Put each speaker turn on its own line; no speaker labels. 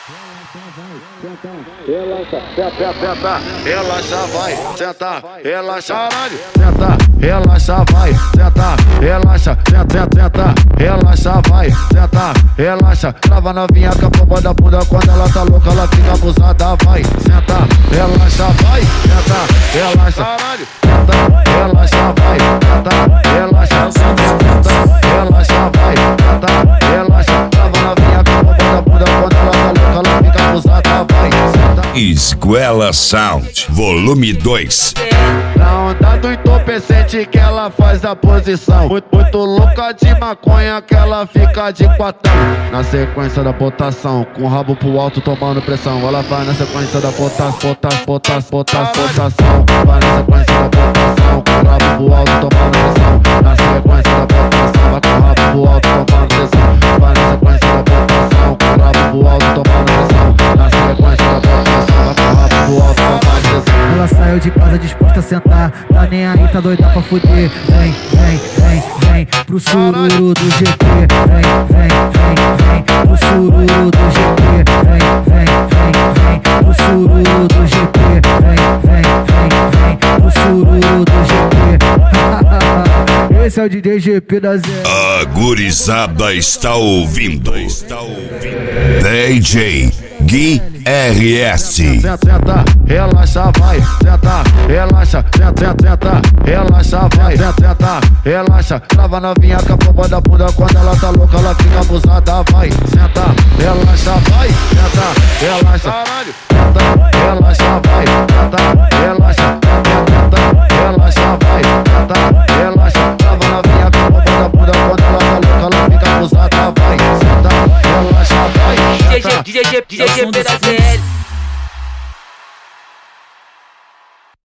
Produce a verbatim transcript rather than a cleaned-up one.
Relaxa, senta, senta, relaxa, vai, senta, relaxa, caralho, senta, relaxa, vai, senta, relaxa, senta, senta, relaxa, vai, senta, relaxa, trava novinha com a pomba da bunda, quando ela tá louca, ela fica abusada, vai, senta, relaxa, vai, senta, relaxa, caralho, senta, relaxa, vai, senta, relaxa, senta, senta, relaxa, vai, senta, relaxa, trava novinha com a pomba da bunda, quando ela tá louca, ela fica abusada, vai, senta.
Esguela Sound, volume dois.
Na onda do entorpecente que ela faz a posição, muito, muito louca de maconha que ela fica de quatão. Na sequência da botação, com o rabo pro alto tomando pressão. Ela vai na sequência da botação, botação, botação, botação, botação. Vai na sequência da botação, com o rabo pro alto tomando pressão. Na sequência da botação, vai com o rabo pro alto tomando pressão. Vai na sequência da botação, com o rabo pro alto tomando pressão. Na sequência da botação, vai com o rabo pro alto tomando pressão.
Ela saiu de casa disposta a sentar, tá nem aí, tá doida pra fuder. Vem, vem, vem, vem pro sururu do G P. Vem, vem, vem, vem pro sururu do G P. Vem, vem, vem, vem pro sururu do G P. Vem, vem, vem, vem pro sururu do G P. Esse é o D J G P da Zé.
A gurizada está ouvindo. Está ouvindo. D J Gui R S.
Senta, senta, relaxa, vai, senta, relaxa, senta, senta, relaxa, vai, senta, senta, relaxa, trava novinha com a pomba da bunda, quando ela tá louca, ela fica abusada, vai, senta, relaxa, vai, senta, relaxa, caralho, senta, relaxa, vai, senta, relaxa, senta, senta, relaxa, vai, senta, relaxa, trava novinha com a pomba da bunda, quando ela tá louca, ela fica abusada, vai, senta, relaxa, vai, senta.
D J G, D J G, D J G da Z L.